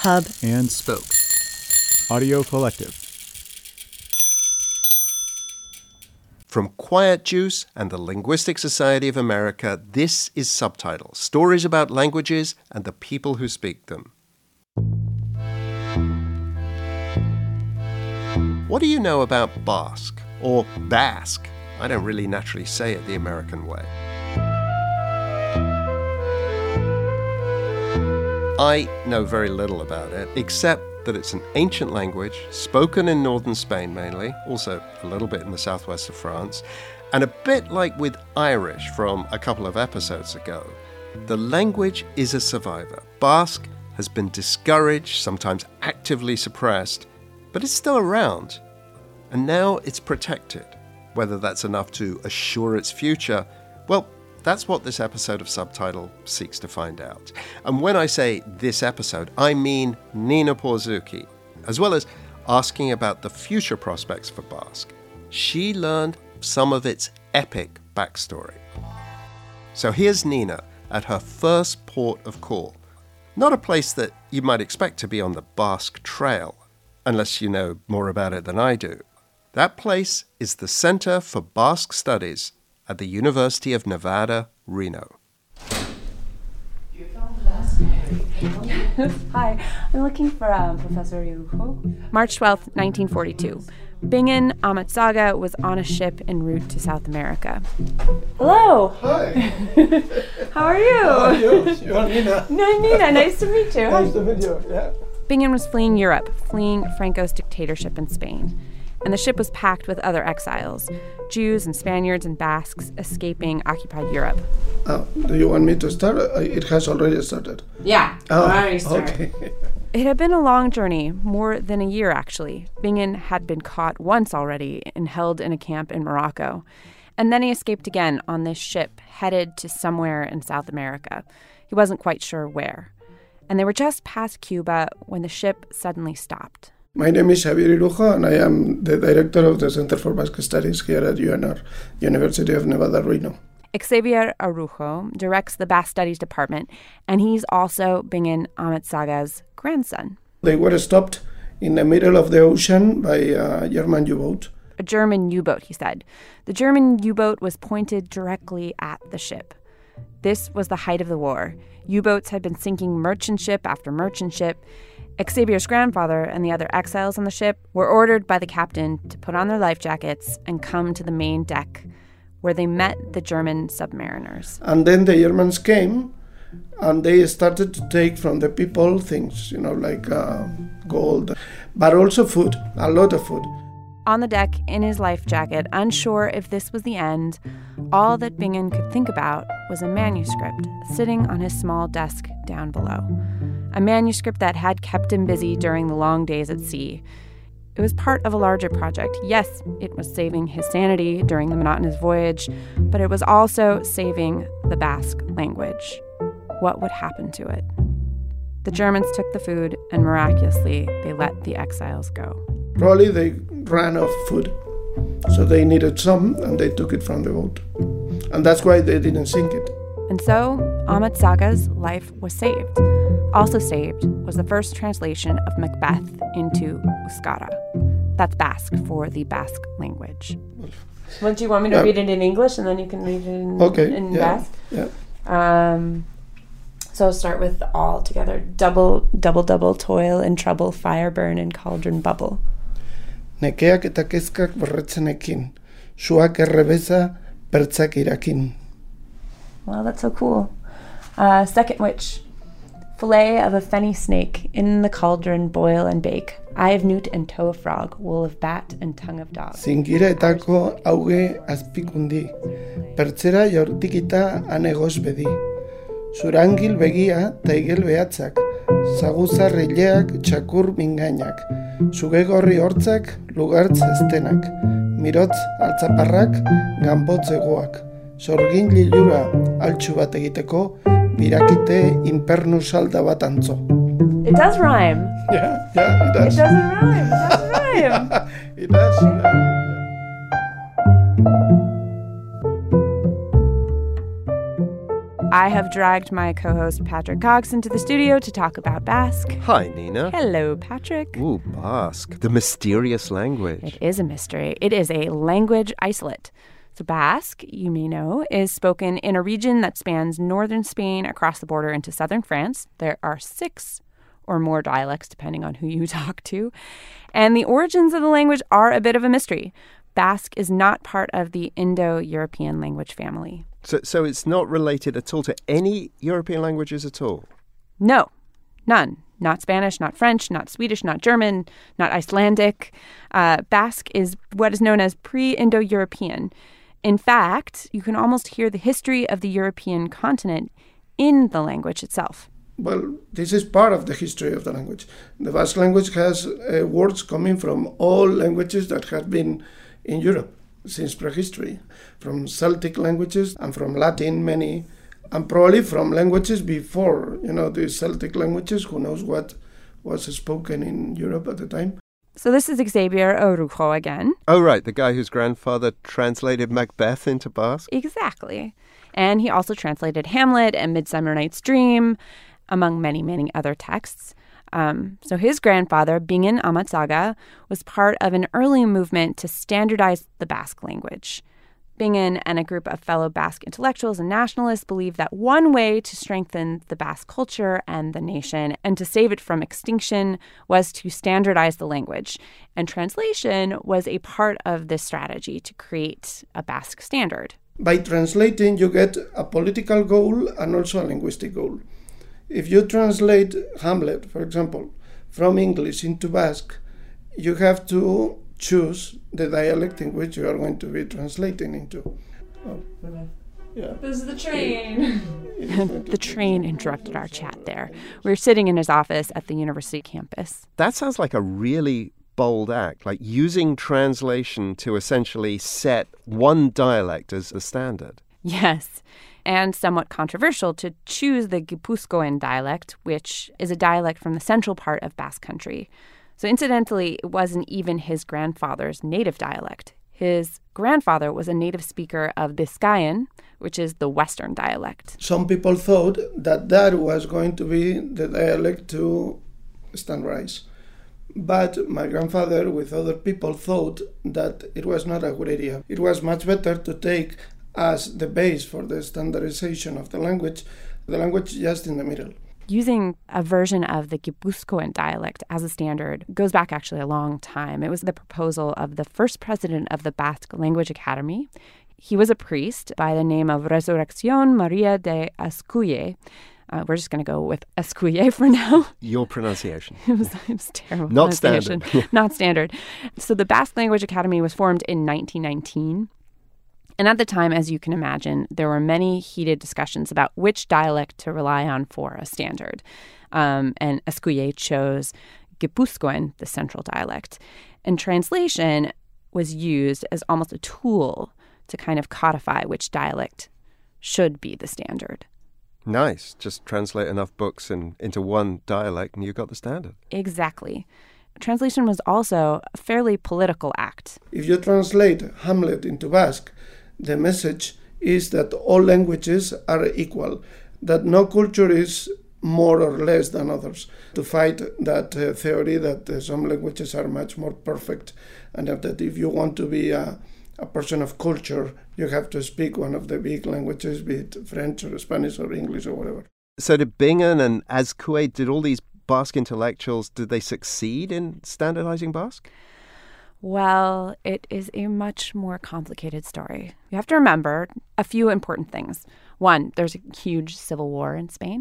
Hub, and Spoke. Audio Collective. From Quiet Juice and the Linguistic Society of America, this is Subtitles, stories about languages and the people who speak them. What do you know about Basque, or Basque? I don't really naturally say it the American way. I know very little about it, except that it's an ancient language, spoken in northern Spain mainly, also a little bit in the southwest of France, and a bit like with Irish from a couple of episodes ago. The language is a survivor. Basque has been discouraged, sometimes actively suppressed, but it's still around. And now it's protected. Whether that's enough to assure its future, well, that's what this episode of Subtitle seeks to find out. And when I say this episode, I mean Nina Porzucchi, as well as asking about the future prospects for Basque. She learned some of its epic backstory. So here's Nina at her first port of call. Not a place that you might expect to be on the Basque Trail, unless you know more about it than I do. That place is the Center for Basque Studies at the University of Nevada, Reno. Hi, I'm looking for Professor Arujo. March 12th, 1942. Bingen Amatsaga was on a ship en route to South America. Hello. Hi. How are you? How are you? You're Nina. No, Nina. Nice to meet you. Nice to meet you. Yeah. Bingen was fleeing Europe, fleeing Franco's dictatorship in Spain. And the ship was packed with other exiles, Jews and Spaniards and Basques escaping occupied Europe. Do you want me to start? It has already started. Yeah, already started. Okay. It had been a long journey, more than a year actually. Bingen had been caught once already and held in a camp in Morocco. And then he escaped again on this ship headed to somewhere in South America. He wasn't quite sure where. And they were just past Cuba when the ship suddenly stopped. My name is Xavier Irujo, and I am the director of the Center for Basque Studies here at UNR, University of Nevada, Reno. Xavier Arujo directs the Basque Studies Department, and he's also Bingen Amatsaga's grandson. They were stopped in the middle of the ocean by a German U-boat. A German U-boat, he said. The German U-boat was pointed directly at the ship. This was the height of the war. U-boats had been sinking merchant ship after merchant ship. Xavier's grandfather and the other exiles on the ship were ordered by the captain to put on their life jackets and come to the main deck, where they met the German submariners. And then the Germans came, and they started to take from the people things, like gold, but also food, a lot of food. On the deck, in his life jacket, unsure if this was the end, all that Bingen could think about was a manuscript sitting on his small desk down below. A manuscript that had kept him busy during the long days at sea. It was part of a larger project. Yes, it was saving his sanity during the monotonous voyage, but it was also saving the Basque language. What would happen to it? The Germans took the food, and miraculously, they let the exiles go. Probably they ran out of food, so they needed some, and they took it from the boat. And that's why they didn't sink it. And so, Amatsaga's life was saved. Also saved was the first translation of Macbeth into Euskara. That's Basque for the Basque language. Well, do you want me to read it in English and then you can read it in Basque? Yeah. So I'll start with all together. Double, toil and trouble, fire burn and cauldron bubble. Nekeak eta kezkak berretzenekin, suak errebeza pertzak irakin. Wow, that's so cool. Second witch. Fillet of a fenny snake, in the cauldron boil and bake. Eye of newt and toe of frog, wool of bat and tongue of dog. Zingiretako auge azpikundi, pertzera jaurtikita anegoz bedi. Zurangil begia taigel behatzak, zaguzar rileak txakur mingainak, zugegorri hortzak lugartz estenak, mirotz altzaparrak ganbotz egoak, zorgin lilura altxu bat egiteko, birakite inpernu salda bat antzo. It does rhyme. Yeah, it does. It doesn't rhyme. It does. I have dragged my co-host Patrick Cox into the studio to talk about Basque. Hi, Nina. Hello, Patrick. Ooh, Basque, the mysterious language. It is a mystery. It is a language isolate. So Basque, you may know, is spoken in a region that spans northern Spain across the border into southern France. There are 6 or more dialects, depending on who you talk to. And the origins of the language are a bit of a mystery. Basque is not part of the Indo-European language family. So it's not related at all to any European languages at all? No, none. Not Spanish, not French, not Swedish, not German, not Icelandic. Basque is what is known as pre-Indo-European. In fact, you can almost hear the history of the European continent in the language itself. Well, this is part of the history of the language. The Basque language has words coming from all languages that have been in Europe since prehistory, from Celtic languages and from Latin, many, and probably from languages before, the Celtic languages, who knows what was spoken in Europe at the time. So this is Xavier Orujo again. Oh, right, the guy whose grandfather translated Macbeth into Basque? Exactly. And he also translated Hamlet and Midsummer Night's Dream, among many, many other texts. So his grandfather, Bingen Amatzaga, was part of an early movement to standardize the Basque language. Bingen and a group of fellow Basque intellectuals and nationalists believed that one way to strengthen the Basque culture and the nation and to save it from extinction was to standardize the language. And translation was a part of this strategy to create a Basque standard. By translating, you get a political goal and also a linguistic goal. If you translate Hamlet, for example, from English into Basque, you have to choose the dialect in which you are going to be translating into. Oh, yeah. This is the train. The train interrupted our chat there. We were sitting in his office at the university campus. That sounds like a really bold act, like using translation to essentially set one dialect as the standard. Yes, and somewhat controversial to choose the Gipuzkoan dialect, which is a dialect from the central part of Basque Country. So incidentally, it wasn't even his grandfather's native dialect. His grandfather was a native speaker of Biscayan, which is the Western dialect. Some people thought that was going to be the dialect to standardize. But my grandfather, with other people, thought that it was not a good idea. It was much better to take as the base for the standardization of the language just in the middle. Using a version of the Gipuzkoan dialect as a standard goes back actually a long time. It was the proposal of the first president of the Basque Language Academy. He was a priest by the name of Resurrección María de Azcuye. We're just going to go with Azcuye for now. Your pronunciation. It was terrible. Not standard. Not standard. So the Basque Language Academy was formed in 1919. And at the time, as you can imagine, there were many heated discussions about which dialect to rely on for a standard. And Azcuye chose Gipuzkoan, the central dialect. And translation was used as almost a tool to kind of codify which dialect should be the standard. Nice. Just translate enough books into one dialect and you got the standard. Exactly. Translation was also a fairly political act. If you translate Hamlet into Basque, the message is that all languages are equal, that no culture is more or less than others, to fight that theory that some languages are much more perfect, and that if you want to be a person of culture, you have to speak one of the big languages, be it French or Spanish or English or whatever. So did Bingen and Azcuye, did all these Basque intellectuals, did they succeed in standardizing Basque? Well, it is a much more complicated story. You have to remember a few important things. One, there's a huge civil war in Spain.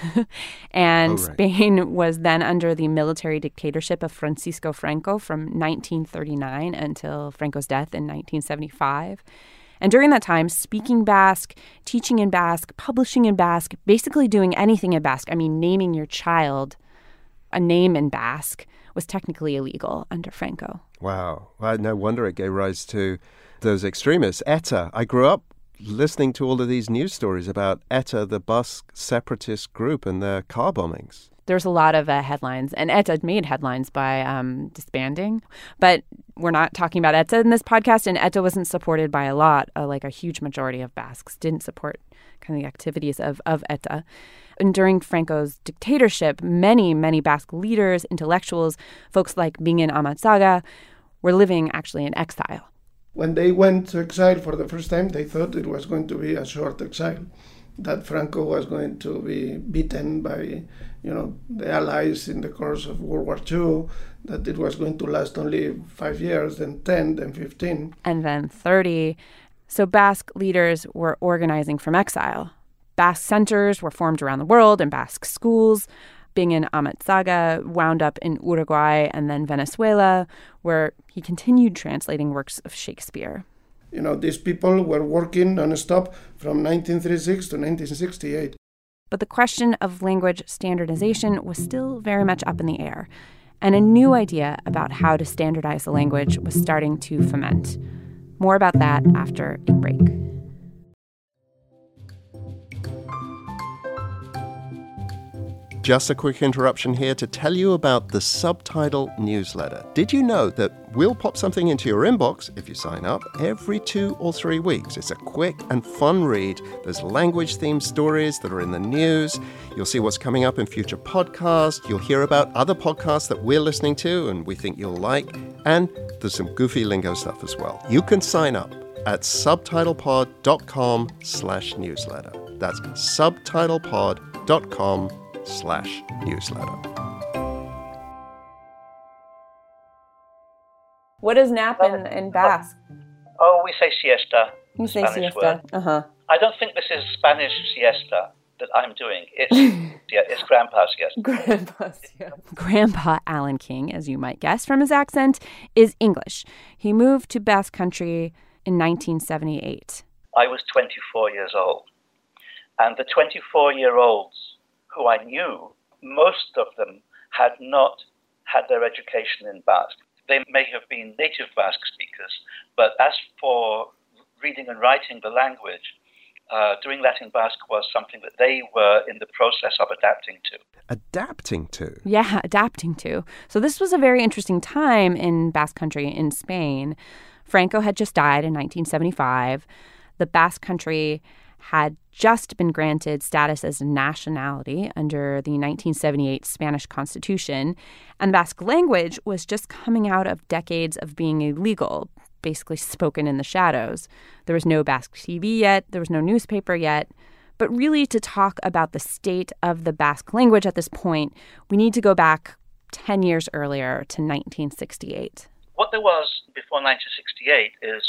And Spain was then under the military dictatorship of Francisco Franco from 1939 until Franco's death in 1975. And during that time, speaking Basque, teaching in Basque, publishing in Basque, basically doing anything in Basque, naming your child a name in Basque, was technically illegal under Franco. Wow. Well, no wonder it gave rise to those extremists. ETA. I grew up listening to all of these news stories about ETA, the Basque separatist group, and their car bombings. There's a lot of headlines, and ETA made headlines by disbanding. But we're not talking about ETA in this podcast, and ETA wasn't supported by a lot. Like a huge majority of Basques didn't support kind of the activities of ETA. And during Franco's dictatorship, many, many Basque leaders, intellectuals, folks like Bingen Amatzaga were living actually in exile. When they went to exile for the first time, they thought it was going to be a short exile, that Franco was going to be beaten by, the Allies in the course of World War II, that it was going to last only 5 years, then 10, then 15. And then 30. So Basque leaders were organizing from exile. Basque centers were formed around the world and Basque schools. Bingen Amatzaga wound up in Uruguay and then Venezuela, where he continued translating works of Shakespeare. These people were working non-stop from 1936 to 1968. But the question of language standardization was still very much up in the air, and a new idea about how to standardize the language was starting to ferment. More about that after a break. Just a quick interruption here to tell you about the Subtitle newsletter. Did you know that we'll pop something into your inbox if you sign up every 2 or 3 weeks? It's a quick and fun read. There's language-themed stories that are in the news. You'll see what's coming up in future podcasts. You'll hear about other podcasts that we're listening to and we think you'll like. And there's some goofy lingo stuff as well. You can sign up at subtitlepod.com/newsletter. That's subtitlepod.com/newsletter. What is nap in Basque? Oh, we say siesta. You say Spanish siesta. Word. I don't think this is Spanish siesta that I'm doing. It's it's grandpa's siesta. Grandpa's siesta. Grandpa Alan King, as you might guess from his accent, is English. He moved to Basque Country in 1978. I was 24 years old. And the 24-year-olds who I knew, most of them had not had their education in Basque. They may have been native Basque speakers, but as for reading and writing the language, doing that in Basque was something that they were in the process of adapting to. Adapting to? Yeah, adapting to. So this was a very interesting time in Basque Country in Spain. Franco had just died in 1975. The Basque Country had just been granted status as a nationality under the 1978 Spanish Constitution, and Basque language was just coming out of decades of being illegal, basically spoken in the shadows. There was no Basque TV yet, there was no newspaper yet. But really, to talk about the state of the Basque language at this point, we need to go back 10 years earlier to 1968. What there was before 1968 is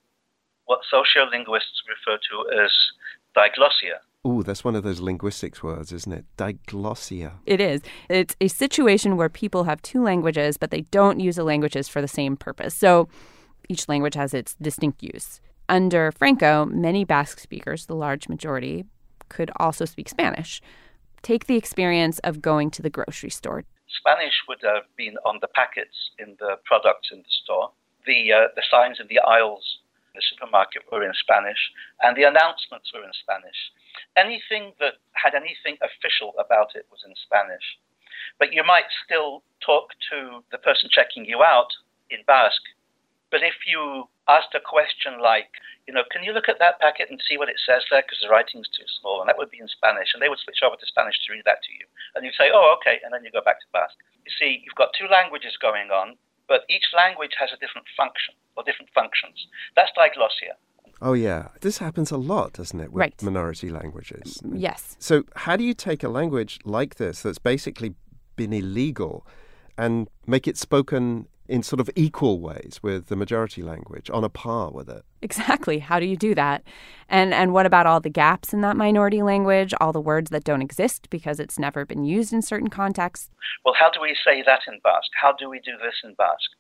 what sociolinguists refer to as diglossia. Ooh, that's one of those linguistics words, isn't it? Diglossia. It is. It's a situation where people have two languages, but they don't use the languages for the same purpose. So each language has its distinct use. Under Franco, many Basque speakers, the large majority, could also speak Spanish. Take the experience of going to the grocery store. Spanish would have been on the packets in the products in the store. The signs in the aisles in the supermarket were in Spanish, and the announcements were in Spanish. Anything that had anything official about it was in Spanish. But you might still talk to the person checking you out in Basque. But if you asked a question like, can you look at that packet and see what it says there because the writing's too small, and that would be in Spanish, and they would switch over to Spanish to read that to you. And you'd say, oh, okay, and then you go back to Basque. You see, you've got two languages going on, but each language has a different function or different functions. That's diglossia. Oh, yeah. This happens a lot, doesn't it, with right. minority languages? Yes. So how do you take a language like this that's basically been illegal and make it spoken in sort of equal ways with the majority language, on a par with it? Exactly. How do you do that? And what about all the gaps in that minority language, all the words that don't exist because it's never been used in certain contexts? Well, how do we say that in Basque? How do we do this in Basque?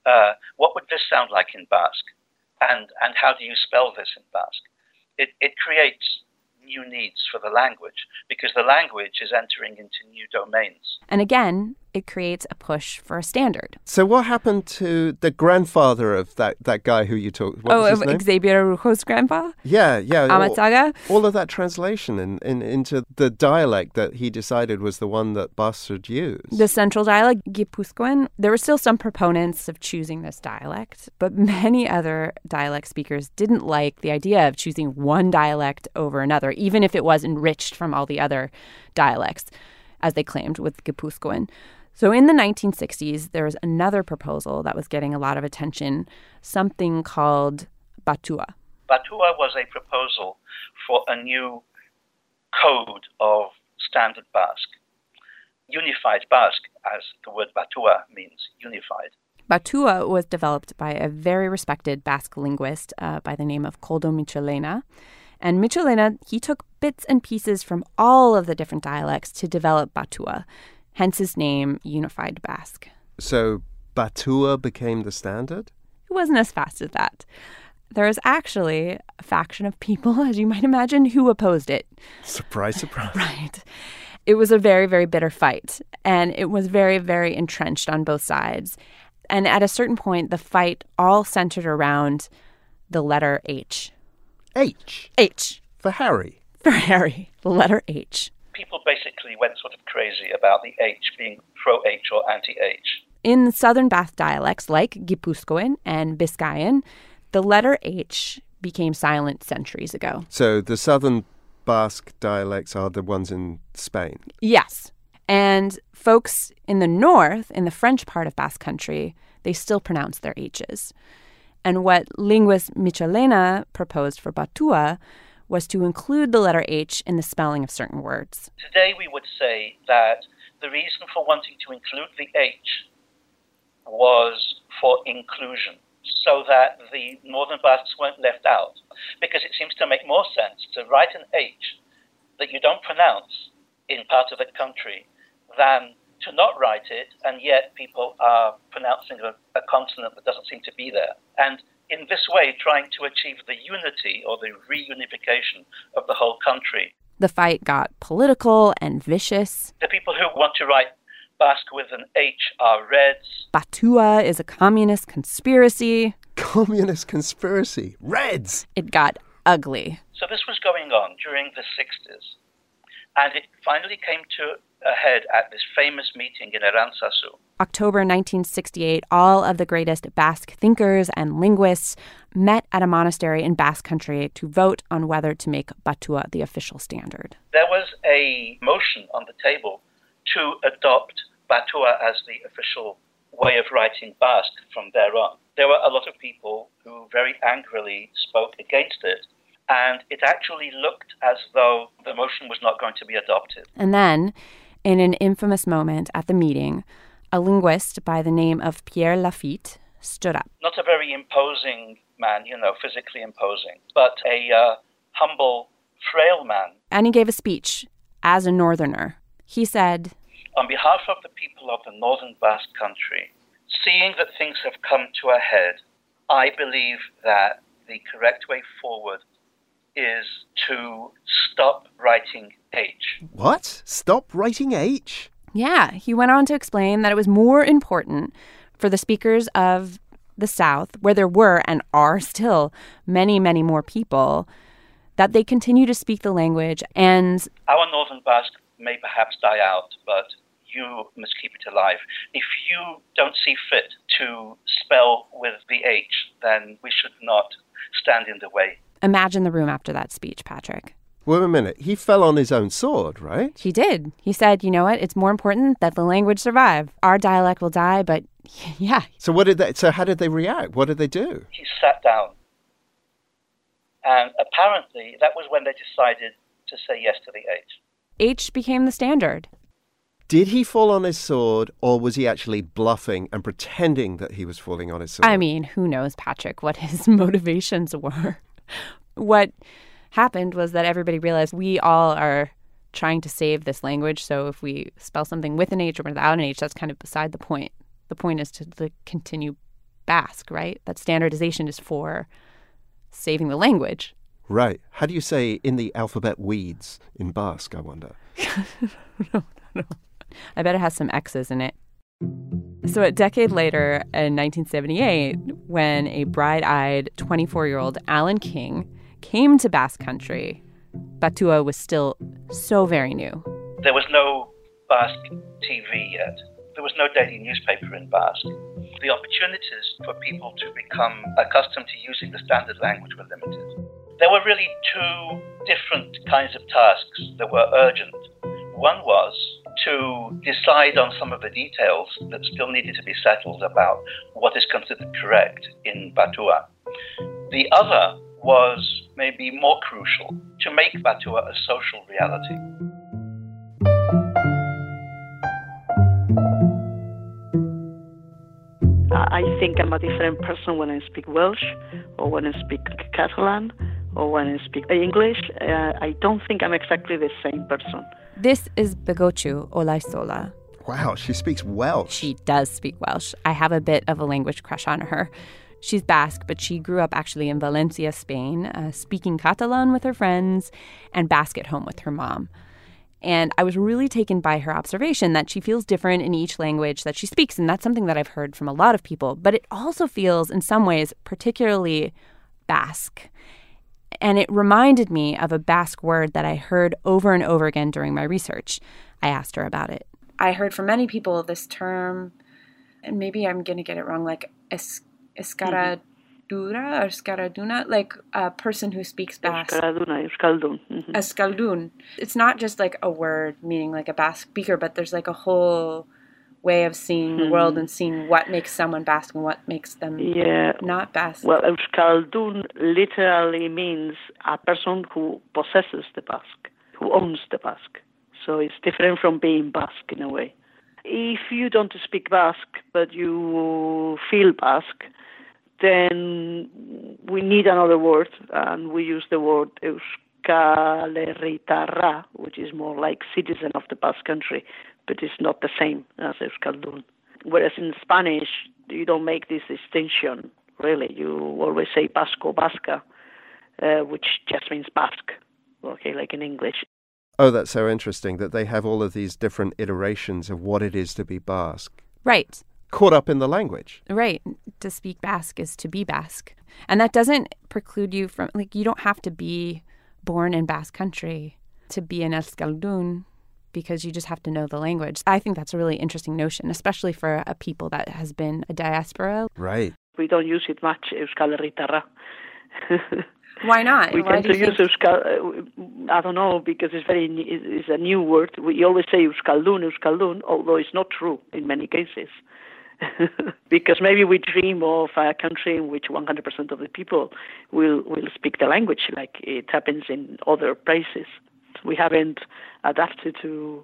What would this sound like in Basque? And how do you spell this in Basque? It creates new needs for the language because the language is entering into new domains. And again, it creates a push for a standard. So what happened to the grandfather of that guy who you talked? What was his name? Xavier Araujo's grandpa? Yeah. Amatzaga? All of that translation into the dialect that he decided was the one that Basques should use. The central dialect, Guipuzcoan, there were still some proponents of choosing this dialect, but many other dialect speakers didn't like the idea of choosing one dialect over another, even if it was enriched from all the other dialects, as they claimed with Guipuzcoan. So in the 1960s, there was another proposal that was getting a lot of attention, something called Batua. Batua was a proposal for a new code of Standard Basque. Unified Basque, as the word Batua means, unified. Batua was developed by a very respected Basque linguist by the name of Koldo Michelena. And Michelena, he took bits and pieces from all of the different dialects to develop Batua, hence his name, Unified Basque. So Batua became the standard? It wasn't as fast as that. There was actually a faction of people, as you might imagine, who opposed it. Surprise, surprise. Right. It was a very, very bitter fight, and it was very, very entrenched on both sides. And at a certain point, the fight all centered around the letter H. H? H. For Harry? For Harry. The letter H. People basically went sort of crazy about the H being pro-H or anti-H. In Southern Basque dialects like Guipuzcoan and Biscayan, the letter H became silent centuries ago. So the Southern Basque dialects are the ones in Spain? Yes. And folks in the north, in the French part of Basque Country, they still pronounce their H's. And what linguist Michelena proposed for Batua was to include the letter H in the spelling of certain words. Today we would say that the reason for wanting to include the H was for inclusion, so that the Northern Basques weren't left out. Because it seems to make more sense to write an H that you don't pronounce in part of the country than to not write it, and yet people are pronouncing a consonant that doesn't seem to be there. And in this way, trying to achieve the unity or the reunification of the whole country. The fight got political and vicious. The people who want to write Basque with an H are Reds. Batua is a communist conspiracy. Communist conspiracy? Reds! It got ugly. So this was going on during the 60s. And it finally came to a head at this famous meeting in Arantzazu. October 1968, all of the greatest Basque thinkers and linguists met at a monastery in Basque Country to vote on whether to make Batua the official standard. There was a motion on the table to adopt Batua as the official way of writing Basque from there on. There were a lot of people who very angrily spoke against it, and it actually looked as though the motion was not going to be adopted. And then, in an infamous moment at the meeting, a linguist by the name of Pierre Lafitte stood up. Not a very imposing man, physically imposing, but a humble, frail man. And he gave a speech as a northerner. He said, "On behalf of the people of the Northern Basque Country, seeing that things have come to a head, I believe that the correct way forward is to stop writing H." What? Stop writing H? Yeah, he went on to explain that it was more important for the speakers of the South, where there were and are still many, many more people, that they continue to speak the language. And our Northern Basque may perhaps die out, but you must keep it alive. If you don't see fit to spell with the H, then we should not stand in the way. Imagine the room after that speech, Patrick. Wait a minute. He fell on his own sword, right? He did. He said, you know what? It's more important that the language survive. Our dialect will die, but yeah. So how did they react? What did they do? He sat down. And apparently that was when they decided to say yes to the H. H became the standard. Did he fall on his sword, or was he actually bluffing and pretending that he was falling on his sword? I mean, who knows, Patrick, what his motivations were. What happened was that everybody realized we all are trying to save this language, so if we spell something with an H or without an H, that's kind of beside the point. The point is to continue Basque, right? That standardization is for saving the language. Right. How do you say in the alphabet weeds in Basque, I wonder? No. I bet it has some X's in it. So a decade later, in 1978, when a bright-eyed 24-year-old Alan King came to Basque Country, Batua was still so very new. There was no Basque TV yet. There was no daily newspaper in Basque. The opportunities for people to become accustomed to using the standard language were limited. There were really two different kinds of tasks that were urgent. One was to decide on some of the details that still needed to be settled about what is considered correct in Batua. The other was maybe more crucial, to make Batua a social reality. I think I'm a different person when I speak Welsh or when I speak Catalan or when I speak English. I don't think I'm exactly the same person. This is Begotxiu Olaizola. Wow, she speaks Welsh. She does speak Welsh. I have a bit of a language crush on her. She's Basque, but she grew up actually in Valencia, Spain, speaking Catalan with her friends and Basque at home with her mom. And I was really taken by her observation that she feels different in each language that she speaks, and that's something that I've heard from a lot of people. But it also feels, in some ways, particularly Basque. And it reminded me of a Basque word that I heard over and over again during my research. I asked her about it. I heard from many people this term, and maybe I'm going to get it wrong, like escaradura or escaraduna, like a person who speaks Basque. Euskaldun. Mm-hmm. Euskaldun. It's not just like a word meaning like a Basque speaker, but there's like a whole way of seeing the world and seeing what makes someone Basque and what makes them not Basque. Well, Euskaldun literally means a person who possesses the Basque, who owns the Basque. So it's different from being Basque in a way. If you don't speak Basque, but you feel Basque, then we need another word, and we use the word Euskal Herritarra, which is more like citizen of the Basque Country, but it's not the same as Euskaldun. Whereas in Spanish, you don't make this distinction, really. You always say Basco, Basca, which just means Basque, okay, like in English. Oh, that's so interesting that they have all of these different iterations of what it is to be Basque. Right. Caught up in the language. Right. To speak Basque is to be Basque. And that doesn't preclude you from, like, you don't have to be born in Basque Country to be an Euskaldun, because you just have to know the language. I think that's a really interesting notion, especially for a people that has been a diaspora. Right. We don't use it much, Euskal Herritarra. Why not? We tend to use Euskal, I don't know, because it's a new word. We always say Euskaldun, although it's not true in many cases. Because maybe we dream of a country in which 100% of the people will speak the language, like it happens in other places. We haven't adapted to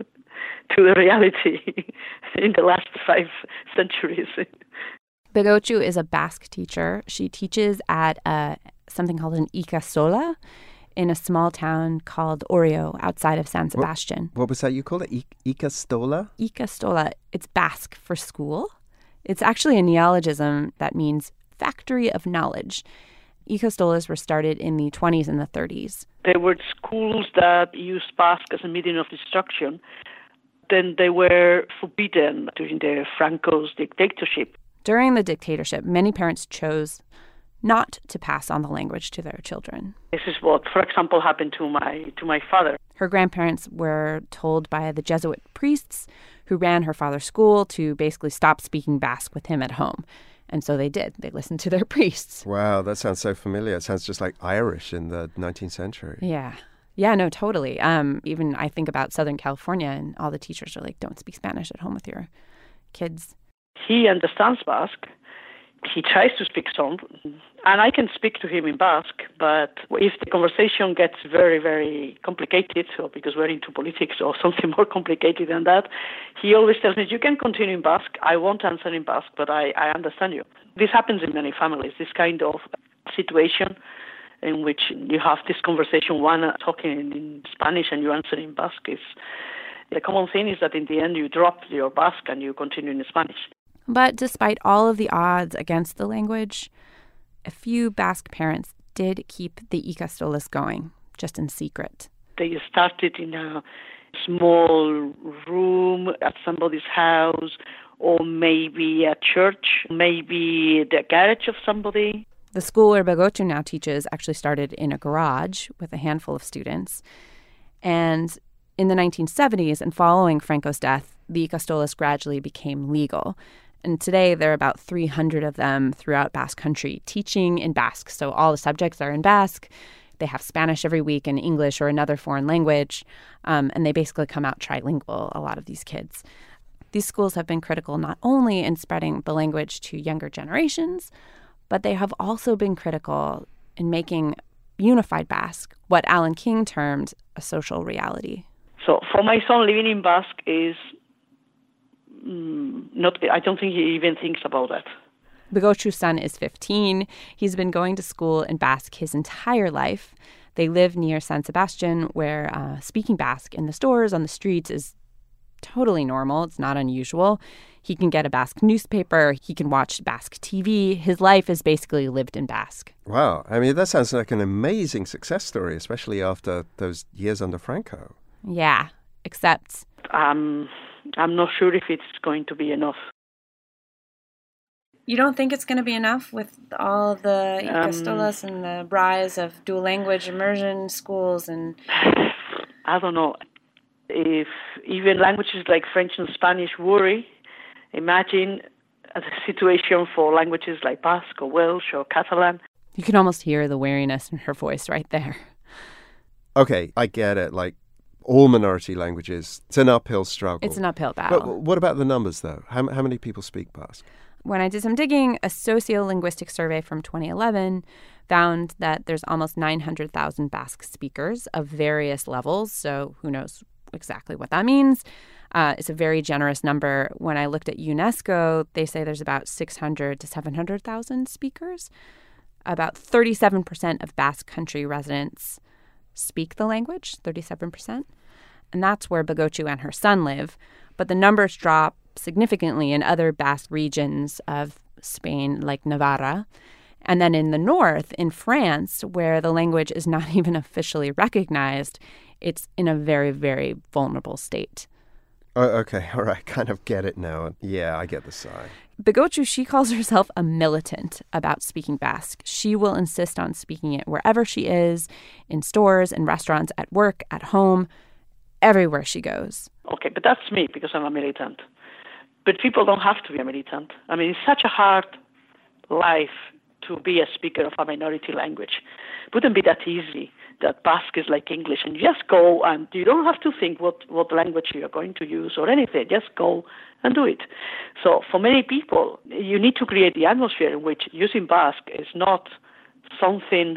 the reality in the last 5 centuries. Begotxiu is a Basque teacher. She teaches at something called an ikastola in a small town called Orio outside of San Sebastian. What was that you called it? Ikastola? Ikastola. It's Basque for school. It's actually a neologism that means factory of knowledge. Ikastolas were started in the 20s and the 30s. There were schools that used Basque as a medium of instruction. Then they were forbidden during the Franco's dictatorship. During the dictatorship, many parents chose not to pass on the language to their children. This is what, for example, happened to my father. Her grandparents were told by the Jesuit priests who ran her father's school to basically stop speaking Basque with him at home. And so they did. They listened to their priests. Wow, that sounds so familiar. It sounds just like Irish in the 19th century. Yeah. Yeah, no, totally. Even I think about Southern California, and all the teachers are like, don't speak Spanish at home with your kids. He understands Basque. He tries to speak some, and I can speak to him in Basque, but if the conversation gets very, very complicated, or because we're into politics or something more complicated than that, he always tells me, you can continue in Basque, I won't answer in Basque, but I understand you. This happens in many families, this kind of situation in which you have this conversation, one talking in Spanish and you answer in Basque. The common thing is that in the end you drop your Basque and you continue in Spanish. But despite all of the odds against the language, a few Basque parents did keep the ikastolas going, just in secret. They started in small room at somebody's house, or maybe a church, maybe the garage of somebody. The school where Begochu now teaches actually started in a garage with a handful of students. And in the 1970s and following Franco's death, the Ikastolas gradually became legal. And today there are about 300 of them throughout Basque Country teaching in Basque. So all the subjects are in Basque. They have Spanish every week and English or another foreign language. And they basically come out trilingual, a lot of these kids. These schools have been critical not only in spreading the language to younger generations, but they have also been critical in making unified Basque what Alan King termed a social reality. So for my son, living in Basque is not, I don't think he even thinks about that. Begochu's son is 15. He's been going to school in Basque his entire life. They live near San Sebastian, where speaking Basque in the stores, on the streets, is totally normal. It's not unusual. He can get a Basque newspaper. He can watch Basque TV. His life is basically lived in Basque. Wow. I mean, that sounds like an amazing success story, especially after those years under Franco. Yeah, except I'm not sure if it's going to be enough. You don't think it's going to be enough with all the Ikastolas and the rise of dual language immersion schools? And I don't know. If even languages like French and Spanish worry, imagine a situation for languages like Basque or Welsh or Catalan. You can almost hear the weariness in her voice right there. Okay, I get it. Like all minority languages, it's an uphill struggle. It's an uphill battle. But what about the numbers, though? How many people speak Basque? When I did some digging, a sociolinguistic survey from 2011 found that there's almost 900,000 Basque speakers of various levels, so who knows exactly what that means. It's a very generous number. When I looked at UNESCO, they say there's about 600 to 700,000 speakers. About 37% of Basque Country residents speak the language, 37%. And that's where Begochu and her son live. But the numbers drop significantly in other Basque regions of Spain, like Navarra. And then in the north, in France, where the language is not even officially recognized, it's in a very, very vulnerable state. Oh, okay, all right, kind of get it now. Yeah, I get the sigh. Begochu, she calls herself a militant about speaking Basque. She will insist on speaking it wherever she is, in stores, in restaurants, at work, at home, everywhere she goes. Okay, but that's me because I'm a militant. But people don't have to be a militant. I mean, it's such a hard life to be a speaker of a minority language. It wouldn't be that easy that Basque is like English, and you just go and you don't have to think what language you're going to use or anything. Just go and do it. So for many people, you need to create the atmosphere in which using Basque is not something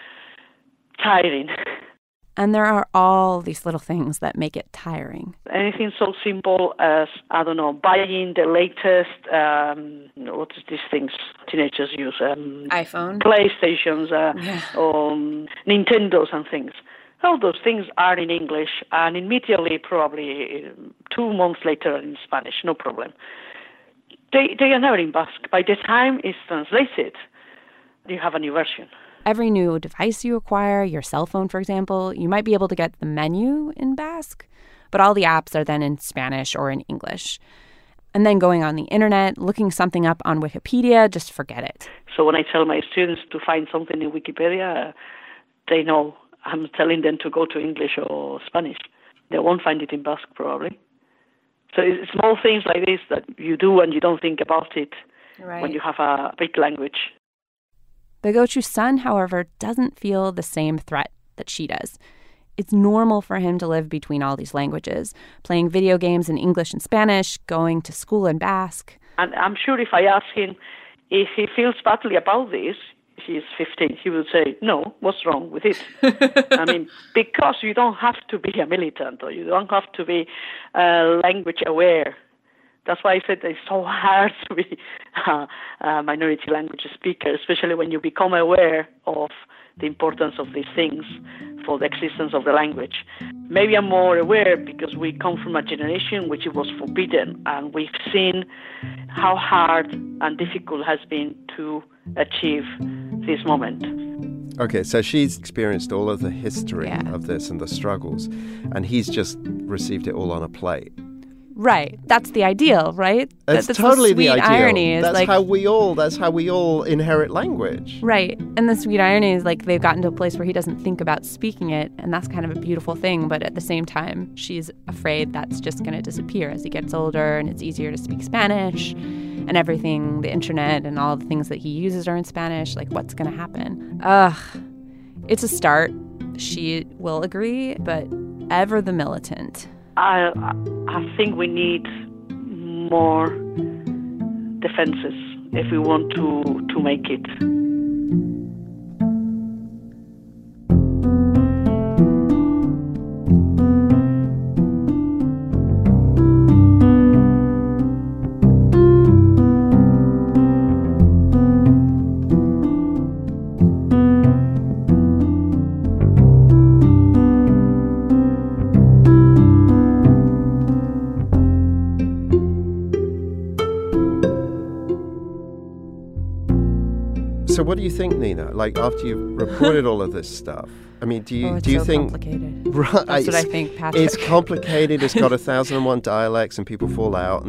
tiring. And there are all these little things that make it tiring. Anything so simple as, I don't know, buying the latest, what is these things teenagers use? iPhone? PlayStations, or Nintendos and things. All those things are in English and immediately, probably 2 months later, in Spanish, no problem. They are never in Basque. By the time it's translated, you have a new version. Every new device you acquire, your cell phone, for example, you might be able to get the menu in Basque, but all the apps are then in Spanish or in English. And then going on the internet, looking something up on Wikipedia, just forget it. So when I tell my students to find something in Wikipedia, they know I'm telling them to go to English or Spanish. They won't find it in Basque, probably. So it's small things like this that you do and you don't think about it when you have a big language. Begochu's son, however, doesn't feel the same threat that she does. It's normal for him to live between all these languages, playing video games in English and Spanish, going to school in Basque. And I'm sure if I ask him if he feels badly about this, he's 15, he will say, no, what's wrong with it? I mean, because you don't have to be a militant or you don't have to be language aware. That's why I said it's so hard to be a minority language speaker, especially when you become aware of the importance of these things for the existence of the language. Maybe I'm more aware because we come from a generation which it was forbidden, and we've seen how hard and difficult it has been to achieve this moment. Okay, so she's experienced all of the history Yeah. of this and the struggles, and he's just received it all on a plate. Right. That's the ideal, right? It's That's totally the sweet ideal. irony is That's like, how we all inherit language. right. And the sweet irony is like they've gotten to a place where he doesn't think about speaking it, and that's kind of a beautiful thing. But at the same time, she's afraid that's just going to disappear as he gets older, and it's easier to speak Spanish, and everything, the internet, and all the things that he uses are in Spanish. Like, what's going to happen? It's a start. She will agree, but ever the militant. I think we need more defenses if we want to make it. So what do you think, Nina? Like, after you've reported all of this stuff, I mean, do you It's do you so think complicated. Right, That's what I think, Patrick. It's complicated. It's got 1,001 dialects, and people fall out.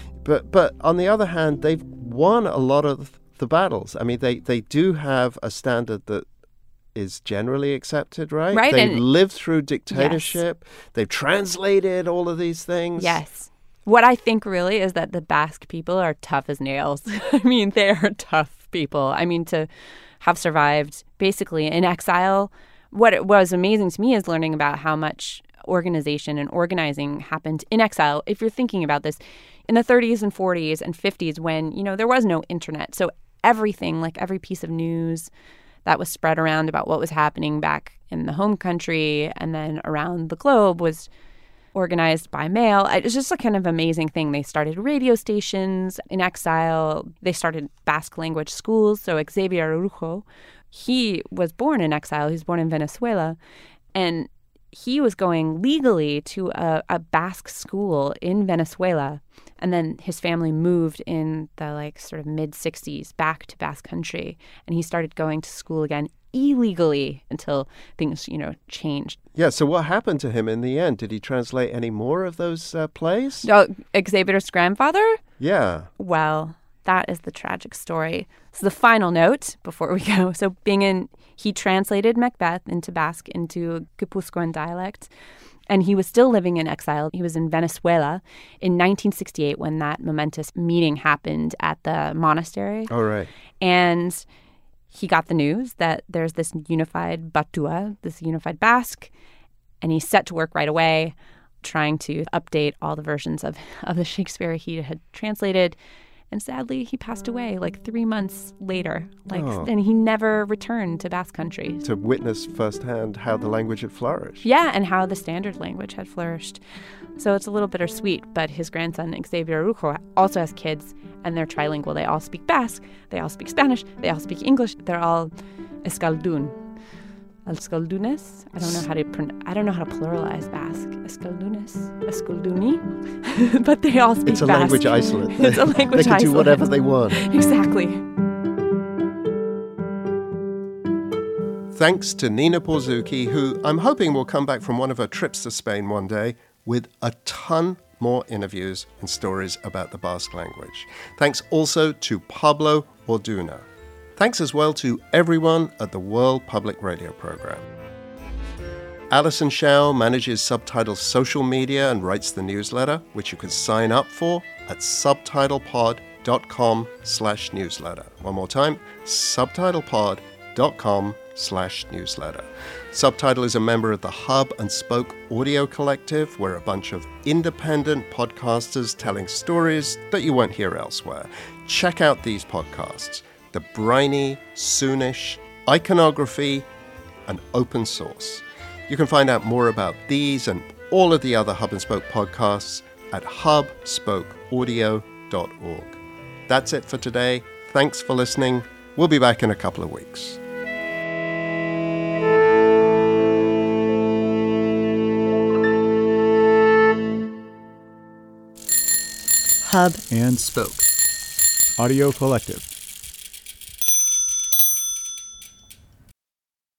But on the other hand, they've won a lot of the battles. I mean, they do have a standard that is generally accepted, right? Right, They've and- lived through dictatorship. They've translated all of these things. Yes. What I think really is that the Basque people are tough as nails. I mean, they are tough people. I mean, to have survived basically in exile, what was amazing to me is learning about how much organization and organizing happened in exile. If you're thinking about this, in the 30s and 40s and 50s when, there was no internet. So everything, like every piece of news that was spread around about what was happening back in the home country and then around the globe was organized by mail. It's just a kind of amazing thing. They started radio stations in exile. They started Basque language schools. So Xavier Araujo, he was born in exile. He was born in Venezuela. And he was going legally to a Basque school in Venezuela. And then his family moved in the sort of mid-60s back to Basque country. And he started going to school again illegally until things, changed. Yeah, so what happened to him in the end? Did he translate any more of those plays? Oh, Xavier's grandfather? Yeah. Well, that is the tragic story. So the final note before we go. So Bingen, he translated Macbeth into Basque, into Guipuzcoan dialect, and he was still living in exile. He was in Venezuela in 1968 when that momentous meeting happened at the monastery. All right. And he got the news that there's this unified Batua, this unified Basque, and he set to work right away trying to update all the versions of the Shakespeare he had translated. And sadly, he passed away 3 months later. And he never returned to Basque country. To witness firsthand how the language had flourished. Yeah, and how the standard language had flourished. So it's a little bittersweet, but his grandson, Xavier Araujo, also has kids, and they're trilingual. They all speak Basque, they all speak Spanish, they all speak English. They're all Euskaldun. Euskaldunes? I don't know how to pluralize Basque. Euskaldunes? Euskalduni? But they all speak Basque. It's a language isolate. It's a language They can isolate. do whatever they want. Exactly. Thanks to Nina Borzuki, who I'm hoping will come back from one of her trips to Spain one day with a ton more interviews and stories about the Basque language. Thanks also to Pablo Orduna. Thanks as well to everyone at the World Public Radio Program. Alison Shao manages Subtitle's social media and writes the newsletter, which you can sign up for at subtitlepod.com/newsletter. One more time, subtitlepod.com/newsletter. Subtitle is a member of the Hub and Spoke Audio Collective. We're a bunch of independent podcasters telling stories that you won't hear elsewhere. Check out these podcasts: The Briny, Soonish, Iconography, and Open Source. You can find out more about these and all of the other Hub and Spoke podcasts at hubspokeaudio.org. That's it for today. Thanks for listening. We'll be back in a couple of weeks. Hub and Spoke Audio Collective.